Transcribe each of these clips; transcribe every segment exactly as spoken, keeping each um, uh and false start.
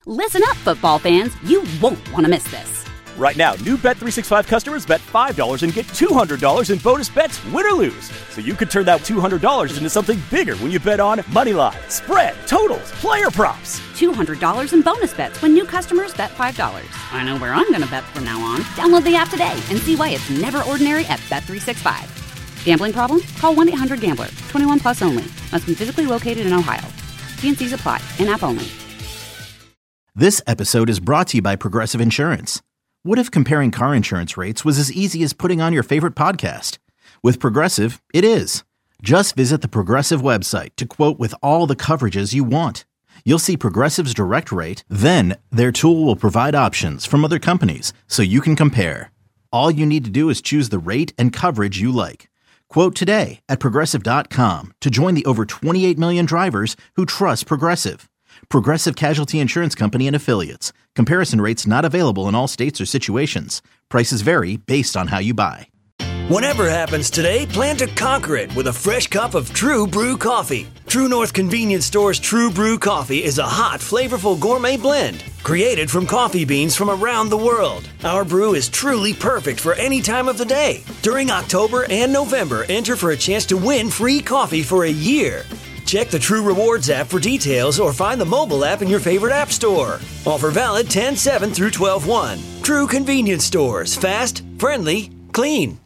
Listen up, football fans. You won't want to miss this. Right now, new Bet three sixty-five customers bet five dollars and get two hundred dollars in bonus bets, win or lose. So you could turn that two hundred dollars into something bigger when you bet on money line, spread, totals, player props. two hundred dollars in bonus bets when new customers bet five dollars. I know where I'm going to bet from now on. Download the app today and see why it's never ordinary at Bet three sixty-five. Gambling problem? Call one eight hundred gambler. twenty-one plus only. Must be physically located in Ohio. T and C's apply. In-app only. This episode is brought to you by Progressive Insurance. What if comparing car insurance rates was as easy as putting on your favorite podcast? With Progressive, it is. Just visit the Progressive website to quote with all the coverages you want. You'll see Progressive's direct rate, then their tool will provide options from other companies so you can compare. All you need to do is choose the rate and coverage you like. Quote today at Progressive dot com to join the over twenty-eight million drivers who trust Progressive. Progressive Casualty Insurance Company and Affiliates. Comparison rates not available in all states or situations. Prices vary based on how you buy. Whatever happens today, plan to conquer it with a fresh cup of True Brew coffee. True North Convenience Store's True Brew coffee is a hot, flavorful gourmet blend created from coffee beans from around the world. Our brew is truly perfect for any time of the day. During October and November, enter for a chance to win free coffee for a year. Check the True Rewards app for details or find the mobile app in your favorite app store. Offer valid ten seven through twelve one. True Convenience Stores. Fast, friendly, clean.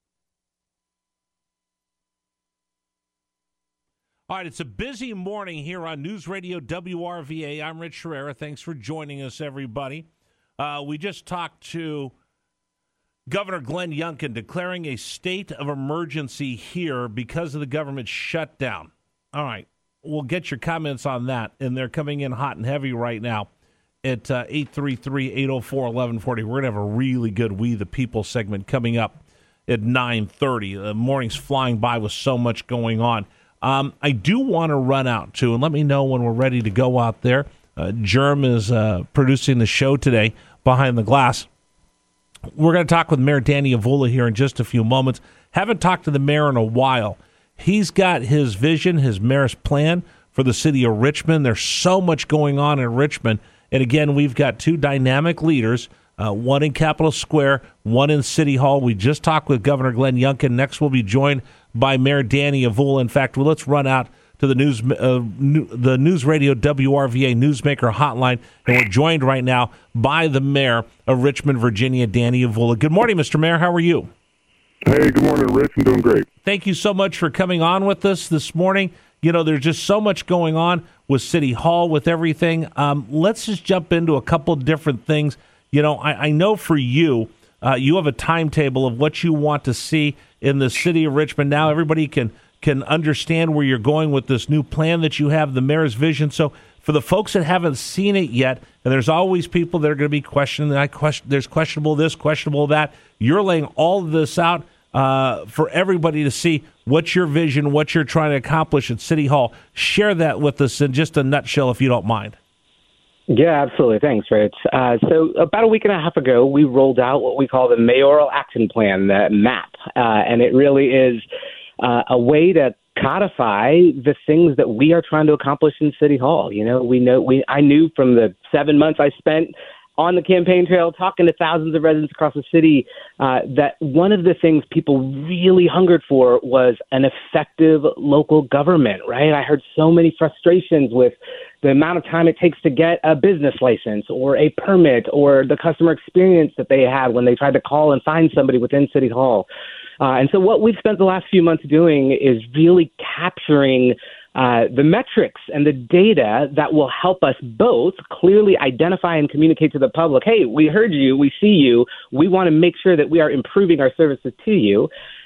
All right, it's a busy morning here on News Radio W R V A. I'm Rich Herrera. Thanks for joining us, everybody. Uh, we just talked to Governor Glenn Youngkin declaring a state of emergency here because of the government shutdown. All right, we'll get your comments on that, and they're coming in hot and heavy right now at uh, eight three three, eight oh four, eleven forty. We're going to have a really good We the People segment coming up at nine thirty. The morning's flying by with so much going on. Um, I do want to run out, too, and let me know when we're ready to go out there. Uh, Germ is uh, producing the show today behind the glass. We're going to talk with Mayor Danny Avula here in just a few moments. Haven't talked to the mayor in a while. He's got his vision, his mayor's plan for the city of Richmond. There's so much going on in Richmond. And again, we've got two dynamic leaders, uh, one in Capitol Square, one in City Hall. We just talked with Governor Glenn Youngkin. Next, we'll be joined by Mayor Danny Avula. In fact, well, let's run out to the news, uh, new, the News Radio W R V A Newsmaker Hotline. And we're joined right now by the mayor of Richmond, Virginia, Danny Avula. Good morning, Mister Mayor. How are you? Hey, good morning, Rich. I'm doing great. Thank you so much for coming on with us this morning. You know, there's just so much going on with City Hall, with everything. Um, let's just jump into a couple different things. You know, I, I know for you, uh, you have a timetable of what you want to see in the city of Richmond. Now everybody can can understand where you're going with this new plan that you have, the mayor's vision. So for the folks that haven't seen it yet, and there's always people that are going to be questioning, I question, there's questionable this, questionable that. You're laying all of this out uh, for everybody to see what's your vision, what you're trying to accomplish at City Hall. Share that with us in just a nutshell, if you don't mind. Yeah, absolutely. Thanks, Rich. Uh, so about a week and a half ago, we rolled out what we call the Mayoral Action Plan, the MAP, uh, and it really is uh, a way to codify the things that we are trying to accomplish in City Hall. You know, we know we I knew from the seven months I spent on the campaign trail talking to thousands of residents across the city uh, that one of the things people really hungered for was an effective local government, right? I heard so many frustrations with the amount of time it takes to get a business license or a permit or the customer experience that they had when they tried to call and find somebody within City Hall. Uh, and so what we've spent the last few months doing is really capturing uh, the metrics and the data that will help us both clearly identify and communicate to the public, hey, we heard you, we see you, we want to make sure that we are improving our services to you,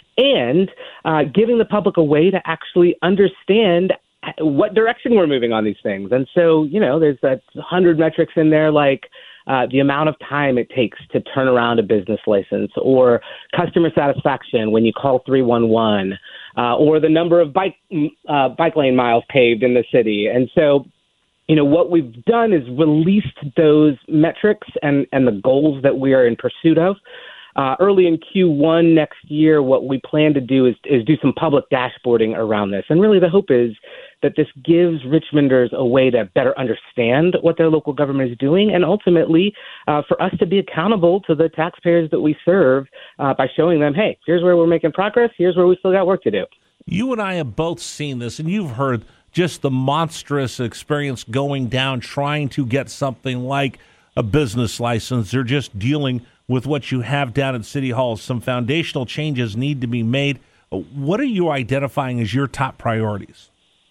and uh, giving the public a way to actually understand what direction we're moving on these things. And so, you know, there's that hundred metrics in there, like uh, the amount of time it takes to turn around a business license, or customer satisfaction when you call three one one, uh, or the number of bike uh, bike lane miles paved in the city. And so, you know, what we've done is released those metrics and, and the goals that we are in pursuit of. uh, early in Q one next year, what we plan to do is, is do some public dashboarding around this. And really the hope is that this gives Richmonders a way to better understand what their local government is doing, and ultimately uh, for us to be accountable to the taxpayers that we serve uh, by showing them, hey, here's where we're making progress, here's where we still got work to do. You and I have both seen this, and you've heard just the monstrous experience going down trying to get something like a business license. They're just dealing with what you have down at City Hall. Some foundational changes need to be made. What are you identifying as your top priorities?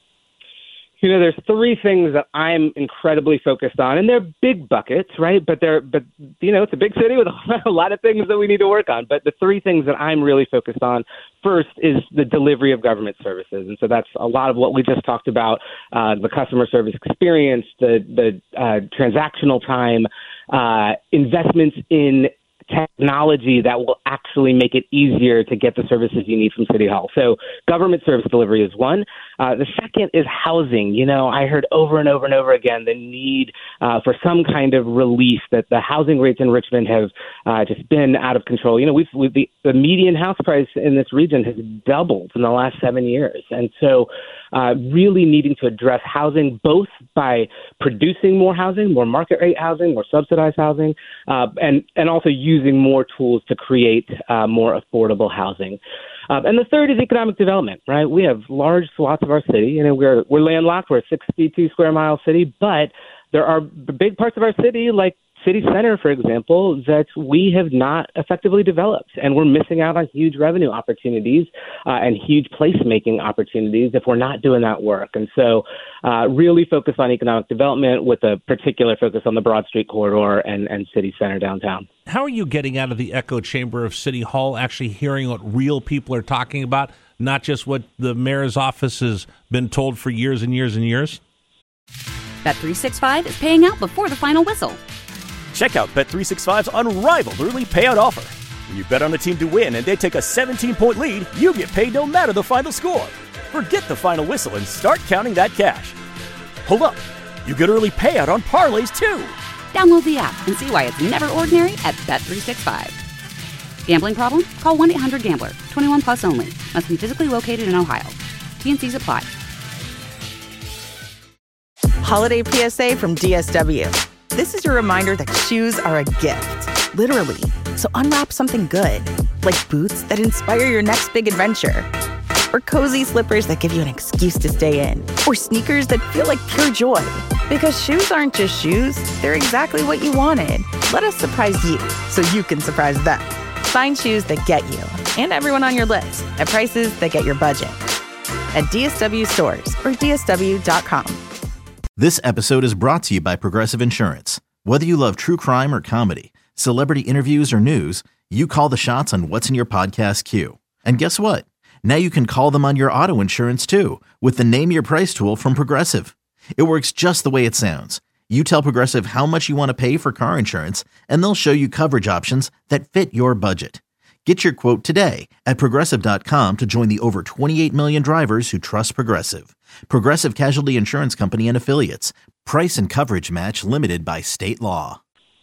You know, there's three things that I'm incredibly focused on, and they're big buckets, right? But they're, but you know, it's a big city with a lot of things that we need to work on. But the three things that I'm really focused on, first is the delivery of government services, and so that's a lot of what we just talked about: uh, the customer service experience, the the uh, transactional time, uh, investments in technology that will actually make it easier to get the services you need from City Hall. So government service delivery is one. Uh, the second is housing. You know, I heard over and over and over again the need uh, for some kind of relief, that the housing rates in Richmond have uh, just been out of control. You know, we've, we've the, the median house price in this region has doubled in the last seven years. And so uh, really needing to address housing, both by producing more housing, more market rate housing, more subsidized housing, uh, and, and also using more tools to create uh, more affordable housing. Uh, and the third is economic development, right? We have large swaths of our city. You know, we're we're landlocked. We're a sixty-two square mile city, but there are big parts of our city, like City Center, for example, that we have not effectively developed, and we're missing out on huge revenue opportunities uh, and huge placemaking opportunities if we're not doing that work. And so uh, really focus on economic development with a particular focus on the Broad Street corridor and, and City Center downtown. How are you getting out of the echo chamber of City Hall, actually hearing what real people are talking about, not just what the mayor's office has been told for years and years and years? Bet three sixty-five is paying out before the final whistle. Check out Bet three sixty-five's unrivaled early payout offer. When you bet on a team to win and they take a seventeen-point lead, you get paid no matter the final score. Forget the final whistle and start counting that cash. Hold up, you get early payout on parlays too. Download the app and see why it's never ordinary at Bet three sixty-five. Gambling problem? Call one eight hundred gambler. twenty-one plus only. Must be physically located in Ohio. T N Cs apply. Holiday P S A from D S W. This is your reminder that shoes are a gift, literally. So unwrap something good, like boots that inspire your next big adventure, or cozy slippers that give you an excuse to stay in, or sneakers that feel like pure joy. Because shoes aren't just shoes, they're exactly what you wanted. Let us surprise you so you can surprise them. Find shoes that get you and everyone on your list at prices that get your budget. At D S W stores or D S W dot com. This episode is brought to you by Progressive Insurance. Whether you love true crime or comedy, celebrity interviews or news, you call the shots on what's in your podcast queue. And guess what? Now you can call them on your auto insurance too, with the Name Your Price tool from Progressive. It works just the way it sounds. You tell Progressive how much you want to pay for car insurance, and they'll show you coverage options that fit your budget. Get your quote today at Progressive dot com to join the over twenty-eight million drivers who trust Progressive. Progressive Casualty Insurance Company and Affiliates. Price and coverage match limited by state law.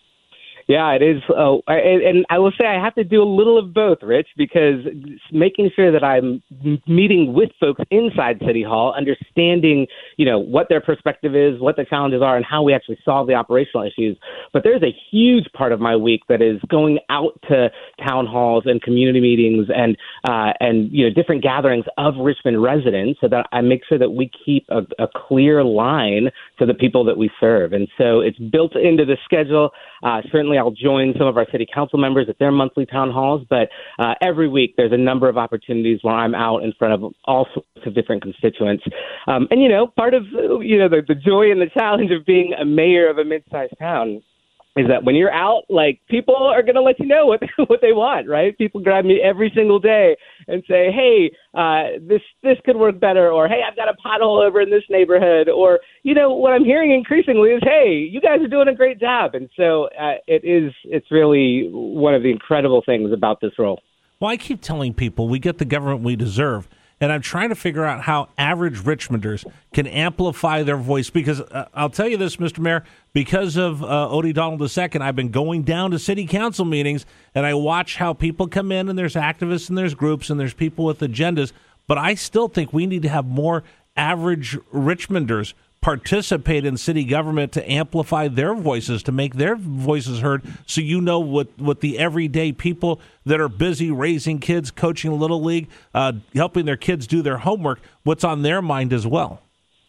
Yeah, it is. Uh, I, and I will say I have to do a little of both, Rich, because making sure that I'm meeting with folks inside City Hall, understanding, you know, what their perspective is, what the challenges are, and how we actually solve the operational issues. But there's a huge part of my week that is going out to town halls and community meetings and, uh, and you know, different gatherings of Richmond residents so that I make sure that we keep a, a clear line to the people that we serve. And so it's built into the schedule. Uh, certainly I'll join some of our city council members at their monthly town halls, but uh, every week there's a number of opportunities where I'm out in front of all sorts of different constituents. Um, and, you know, part of, you know, the, the joy and the challenge of being a mayor of a mid-sized town is that when you're out, like, people are going to let you know what what they want, right? People grab me every single day and say, hey, uh, this this could work better, or, hey, I've got a pothole over in this neighborhood, or, you know, what I'm hearing increasingly is, hey, you guys are doing a great job. And so uh, it is, it's really one of the incredible things about this role. Well, I keep telling people we get the government we deserve. and I'm trying to figure out how average Richmonders can amplify their voice. Because uh, I'll tell you this, Mister Mayor, because of uh, Odie Donald the Second, I've been going down to city council meetings, and I watch how people come in, and there's activists, and there's groups, and there's people with agendas. But I still think we need to have more average Richmonders participate in city government to amplify their voices, to make their voices heard, so you know what, what the everyday people that are busy raising kids, coaching Little League, uh, helping their kids do their homework, what's on their mind as well.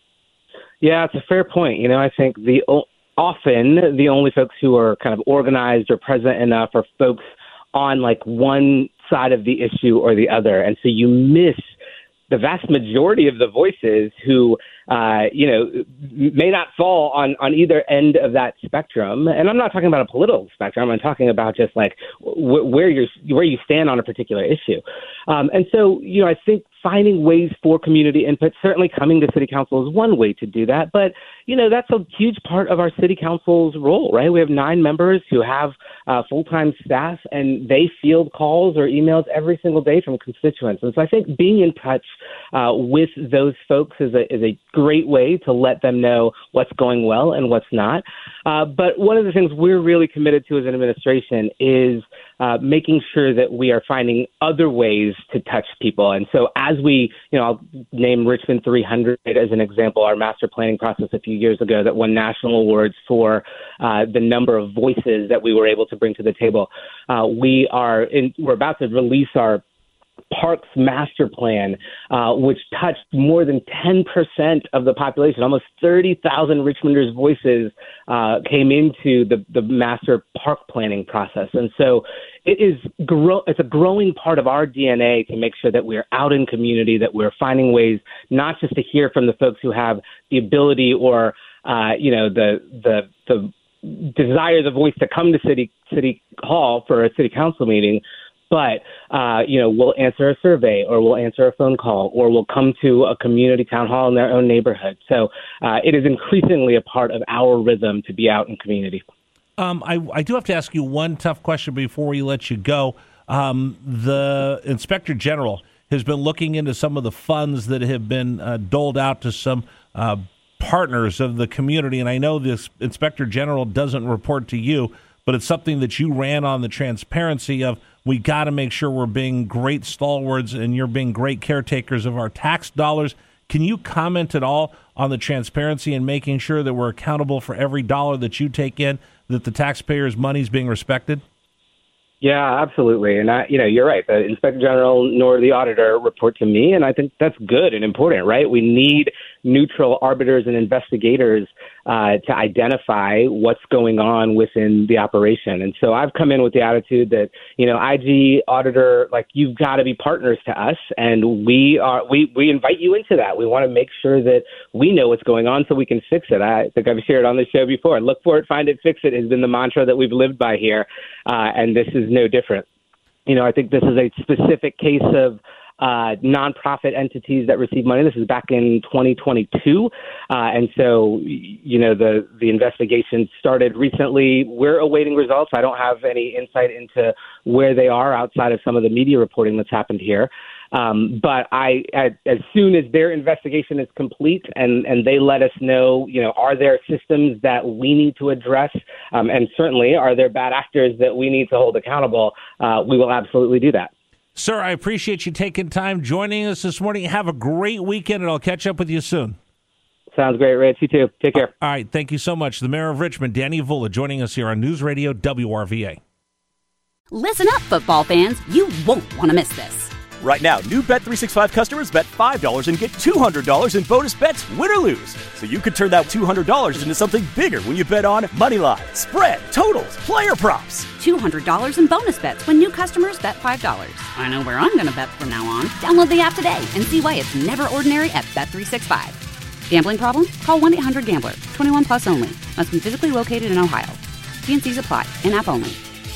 Yeah, it's a fair point. You know, I think the often the only folks who are kind of organized or present enough are folks on like one side of the issue or the other. And so you miss the vast majority of the voices who, uh, you know, may not fall on, on either end of that spectrum. And I'm not talking about a political spectrum. I'm talking about just like w- where you're, where you stand on a particular issue. Um, and so, you know, I think finding ways for community input, certainly coming to city council is one way to do that. But, you know, that's a huge part of our city council's role, right? We have nine members who have uh, full-time staff, and they field calls or emails every single day from constituents. And so I think being in touch uh, with those folks is a, is a great way to let them know what's going well and what's not. Uh, but one of the things we're really committed to as an administration is uh, making sure that we are finding other ways to touch people. And so as we, you know, I'll name Richmond three hundred as an example, our master planning process a few years ago that won national awards for uh, the number of voices that we were able to bring to the table. Uh, we are in, we're about to release our Parks Master Plan, uh, which touched more than ten percent of the population. Almost thirty thousand Richmonders' voices uh, came into the, the master park planning process. And so it is grow- it's a growing part of our D N A to make sure that we're out in community, that we're finding ways not just to hear from the folks who have the ability or, uh, you know, the the the desire, the voice to come to city city hall for a city council meeting, but, uh, you know, we'll answer a survey or we'll answer a phone call or we'll come to a community town hall in their own neighborhood. So uh, it is increasingly a part of our rhythm to be out in community. Um, I, I do have to ask you one tough question before we let you go. Um, the Inspector General has been looking into some of the funds that have been uh, doled out to some uh, partners of the community. And I know this Inspector General doesn't report to you, but it's something that you ran on the transparency of. We got to make sure we're being great stalwarts and you're being great caretakers of our tax dollars. Can you comment at all on the transparency and making sure that we're accountable for every dollar that you take in, that the taxpayers' money is being respected? Yeah, absolutely. And, I, you know, you're right. The Inspector General nor the auditor report to me, and I think that's good and important, right? We need neutral arbiters and investigators uh, to identify what's going on within the operation. And so I've come in with the attitude that, you know, I G, auditor, like, you've got to be partners to us, and we are we, we invite you into that. We want to make sure that we know what's going on so we can fix it. I think I've shared on the show before. Look for it, find it, fix it has been the mantra that we've lived by here, uh, and this is no different. You know, I think this is a specific case of uh, nonprofit entities that receive money. This is back in twenty twenty-two. Uh, and so, you know, the, the investigation started recently. We're awaiting results. I don't have any insight into where they are outside of some of the media reporting that's happened here. Um, but I, as, as soon as their investigation is complete and, and they let us know, you know, are there systems that we need to address? Um, and certainly, are there bad actors that we need to hold accountable? Uh, we will absolutely do that. Sir, I appreciate you taking time joining us this morning. Have a great weekend, and I'll catch up with you soon. Sounds great, Rich. You too. Take care. All right. Thank you so much. The Mayor of Richmond, Danny Vula, joining us here on News Radio W R V A. Listen up, football fans. You won't want to miss this. Right now, new Bet three sixty-five customers bet five dollars and get two hundred dollars in bonus bets, win or lose. So you could turn that two hundred dollars into something bigger when you bet on money line, spread, totals, player props. two hundred dollars in bonus bets when new customers bet five dollars. I know where I'm going to bet from now on. Download the app today and see why it's never ordinary at Bet three sixty-five. Gambling problem? Call one eight hundred gambler. twenty-one plus only. Must be physically located in Ohio. T and C's apply. In-app only.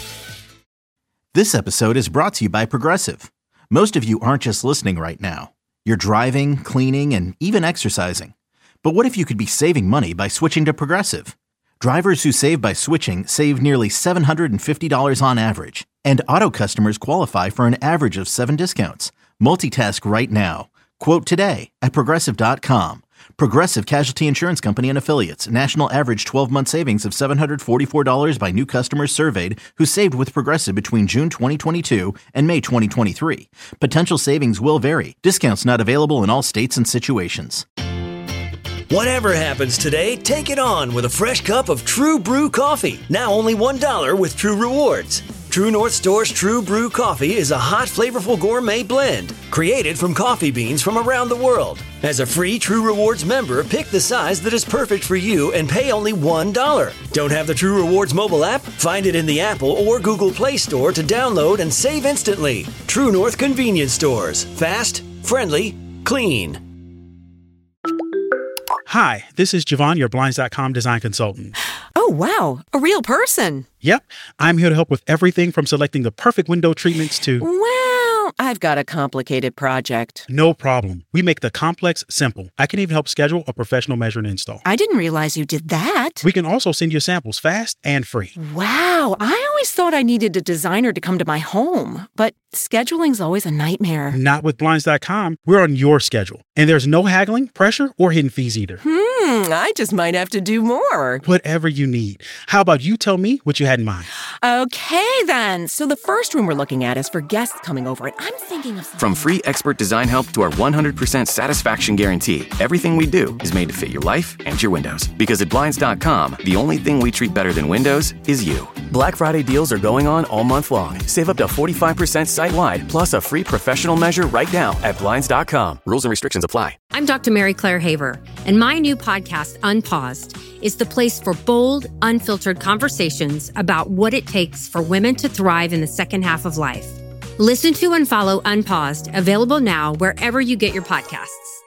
This episode is brought to you by Progressive. Most of you aren't just listening right now. You're driving, cleaning, and even exercising. But what if you could be saving money by switching to Progressive? Drivers who save by switching save nearly seven hundred fifty dollars on average. And auto customers qualify for an average of seven discounts. Multitask right now. Quote today at Progressive dot com. Progressive Casualty Insurance Company and Affiliates. National average twelve-month savings of seven hundred forty-four dollars by new customers surveyed who saved with Progressive between June twenty twenty-two and May twenty twenty-three. Potential savings will vary. Discounts not available in all states and situations. Whatever happens today, take it on with a fresh cup of True Brew coffee. Now only one dollar with True Rewards. True North Store's True Brew Coffee is a hot, flavorful gourmet blend created from coffee beans from around the world. As a free True Rewards member, pick the size that is perfect for you and pay only one dollar. Don't have the True Rewards mobile app? Find it in the Apple or Google Play Store to download and save instantly. True North Convenience Stores. Fast, friendly, clean. Hi, this is Javon, your Blinds dot com design consultant. Oh, wow. A real person. Yep. I'm here to help with everything from selecting the perfect window treatments to... Well, I've got a complicated project. No problem. We make the complex simple. I can even help schedule a professional measure and install. I didn't realize you did that. We can also send you samples fast and free. Wow. I always thought I needed a designer to come to my home, but scheduling's always a nightmare. Not with Blinds dot com. We're on your schedule. And there's no haggling, pressure, or hidden fees either. Hmm, I just might have to do more. Whatever you need. How about you tell me what you had in mind? Okay, then. So the first room we're looking at is for guests coming over, and I'm thinking of... From free expert design help to our one hundred percent satisfaction guarantee, everything we do is made to fit your life and your windows. Because at Blinds dot com, the only thing we treat better than windows is you. Black Friday deals are going on all month long. Save up to forty-five percent site-wide, plus a free professional measure right now at Blinds dot com. Rules and restrictions apply. I'm Doctor Mary Claire Haver, and my new podcast, Unpaused, is the place for bold, unfiltered conversations about what it takes for women to thrive in the second half of life. Listen to and follow Unpaused, available now wherever you get your podcasts.